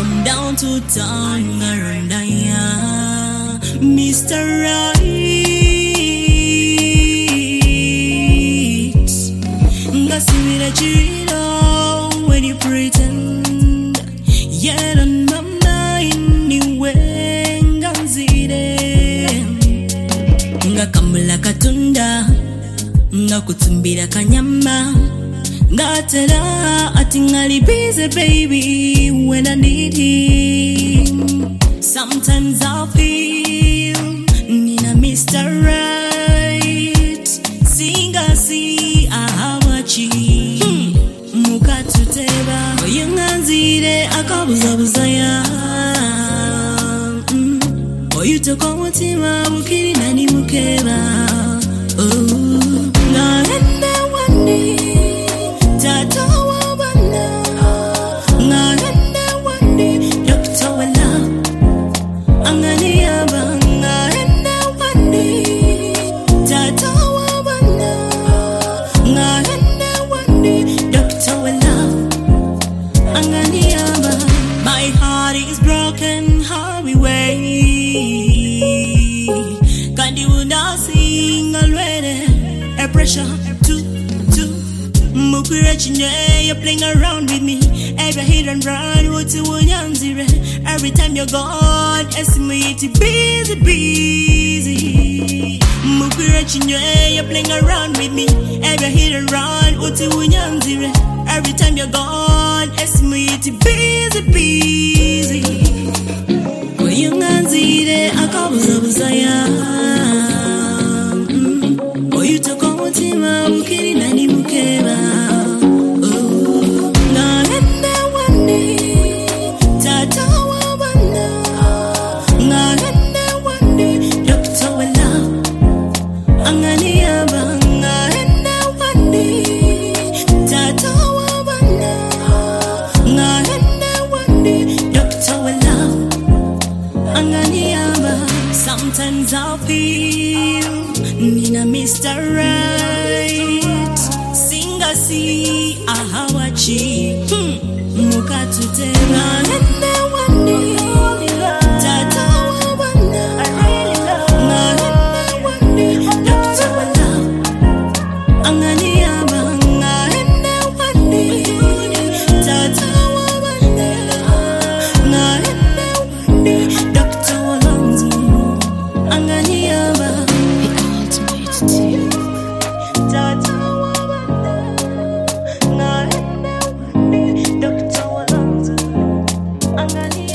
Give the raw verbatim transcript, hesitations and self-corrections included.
Come down to town, Garandaya, Mister Right. Ngasimira chiro when you pretend. Yet on my mind, you wenganzire. Ngakamula katunda, ngakutumbira kanyama. Ngatela atingali busy baby when I need him. Sometimes I feel nina Mister Right. Singa si ahawachi mukatuteba oyunganzire akabuzabuzaya oyutoko mutima bukiri nani mukeba. Oh, ngahende wandi my heart is broken, how we wait. Can't you not sing already? A pressure to, to Mukirachinye, you're playing around with me. Every hit and run, what's you wanyanzire? Every time you're gone, estimate busy, busy. Mukirachinye, you're playing around with me. Every hit and run, what's you wanyanzire? Every time you're gone, estimate busy, busy. Oyunganzire akabuzabuzaya. Oyutoko mutima bukiri nani mukeba. Oh, ngahende wandi tata wabana. Ngahende wandi doctor wala. Angani yaba ngahende wandi tata wabana. Ngahende wandi doctor wala. Angani yaba. Sometimes I feel nina Mister Right. Singa si ahawachi mukatuteba ngahende wandi tata wabana. Ngahende wandi doctor wala. Angani yaba ngahende wandi tata wabana. Ngahende wandi doctor wala. Angani yaba The ultimate team. tata wabana. Ngahende wandi doctor wala. Angani